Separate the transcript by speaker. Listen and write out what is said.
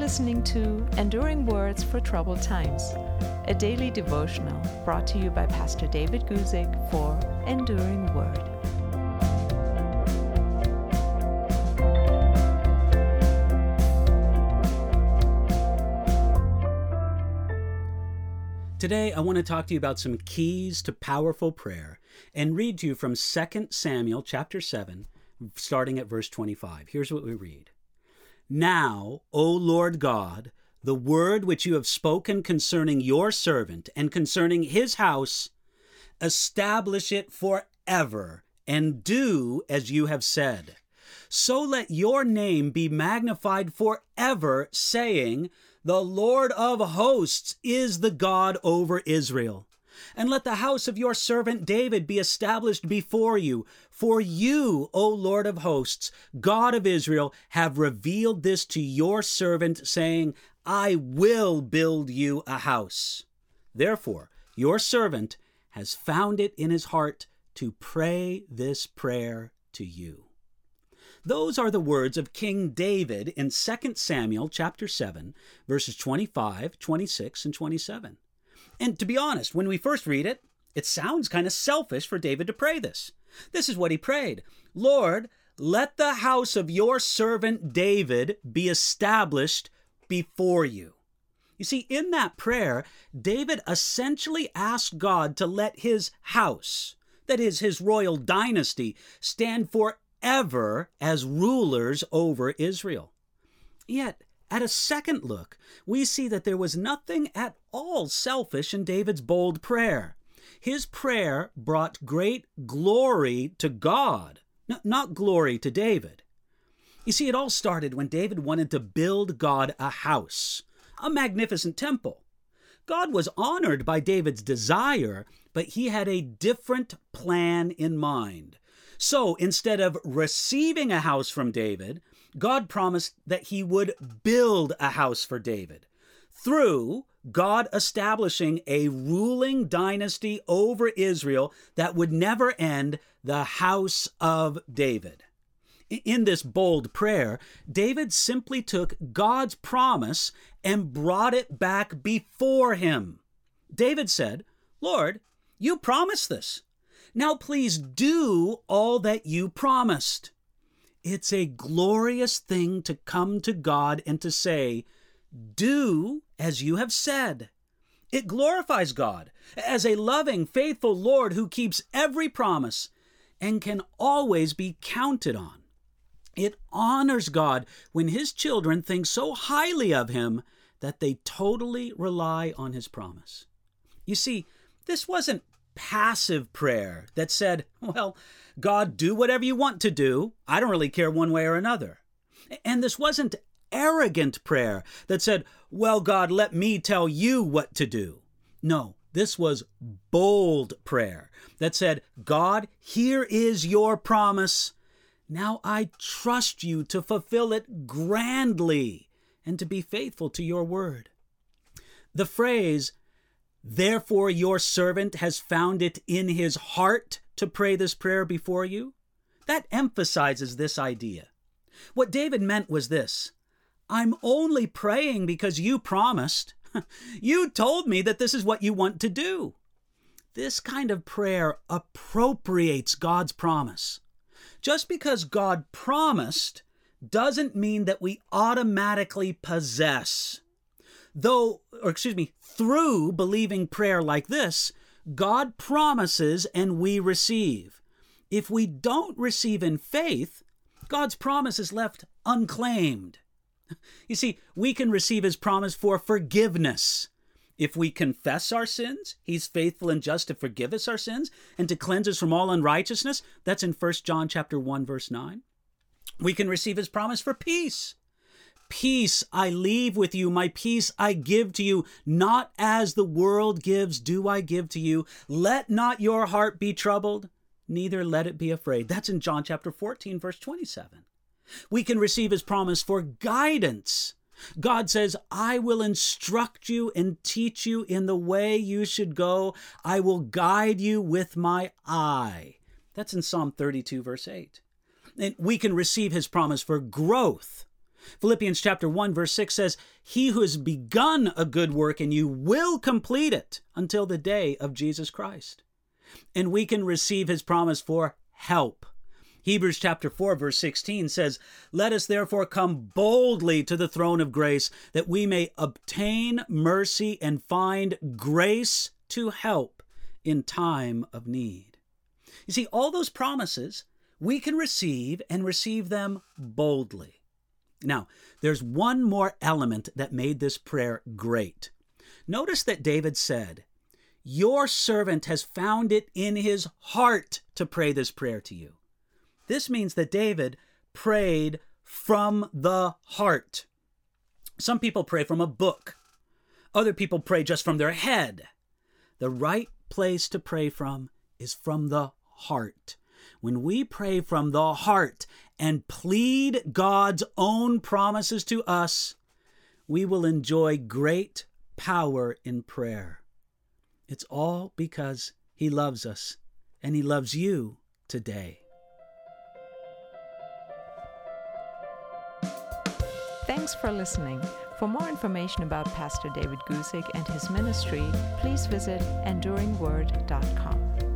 Speaker 1: listening to Enduring Words for Troubled Times, a daily devotional brought to you by Pastor David Guzik for Enduring Word.
Speaker 2: Today, I want to talk to you about some keys to powerful prayer and read to you from 2 Samuel chapter 7, starting at verse 25. Here's what we read. Now, O Lord God, the word which you have spoken concerning your servant and concerning his house, establish it forever and do as you have said. So let your name be magnified forever, saying, the Lord of hosts is the God over Israel. And let the house of your servant David be established before you. For you, O Lord of hosts, God of Israel, have revealed this to your servant, saying, I will build you a house. Therefore, your servant has found it in his heart to pray this prayer to you. Those are the words of King David in 2 Samuel chapter 7, verses 25, 26, and 27. And to be honest, when we first read it, it sounds kind of selfish for David to pray this. This is what he prayed. Lord, let the house of your servant David be established before you. You see, in that prayer, David essentially asked God to let his house, that is, his royal dynasty, stand forever as rulers over Israel. Yet, at a second look, we see that there was nothing at all selfish in David's bold prayer. His prayer brought great glory to God, not glory to David. You see, it all started when David wanted to build God a house, a magnificent temple. God was honored by David's desire, but he had a different plan in mind. So instead of receiving a house from David, God promised that he would build a house for David through God establishing a ruling dynasty over Israel that would never end, the house of David. In this bold prayer, David simply took God's promise and brought it back before him. David said, Lord, you promised this. Now please do all that you promised. It's a glorious thing to come to God and to say, do as you have said. It glorifies God as a loving, faithful Lord who keeps every promise and can always be counted on. It honors God when his children think so highly of him that they totally rely on his promise. You see, this wasn't passive prayer that said, well, God, do whatever you want to do. I don't really care one way or another. And this wasn't arrogant prayer that said, well, God, let me tell you what to do. No, this was bold prayer that said, God, here is your promise. Now I trust you to fulfill it grandly and to be faithful to your word. The phrase, therefore your servant has found it in his heart to pray this prayer before you, that emphasizes this idea. What David meant was this: I'm only praying because you promised. You told me that this is what you want to do. This kind of prayer appropriates God's promise. Just because God promised doesn't mean that we automatically possess. Through believing prayer like this, God promises and we receive. If we don't receive in faith, God's promise is left unclaimed. You see, we can receive his promise for forgiveness. If we confess our sins, he's faithful and just to forgive us our sins and to cleanse us from all unrighteousness. That's in 1 John chapter 1, verse 9. We can receive his promise for peace. Peace I leave with you, my peace I give to you. Not as the world gives do I give to you. Let not your heart be troubled, neither let it be afraid. That's in John chapter 14, verse 27. We can receive his promise for guidance. God says, I will instruct you and teach you in the way you should go. I will guide you with my eye. That's in Psalm 32, verse 8. And we can receive his promise for growth. Philippians chapter 1, verse 6 says, "He who has begun a good work in you will complete it until the day of Jesus Christ." And we can receive his promise for help. Hebrews chapter 4, verse 16 says, "Let us therefore come boldly to the throne of grace, that we may obtain mercy and find grace to help in time of need." You see, all those promises we can receive and receive them boldly. Now, there's one more element that made this prayer great. Notice that David said, "Your servant has found it in his heart to pray this prayer to you." This means that David prayed from the heart. Some people pray from a book. Other people pray just from their head. The right place to pray from is from the heart. When we pray from the heart and plead God's own promises to us, we will enjoy great power in prayer. It's all because he loves us, and he loves you today.
Speaker 1: Thanks for listening. For more information about Pastor David Guzik and his ministry, please visit enduringword.com.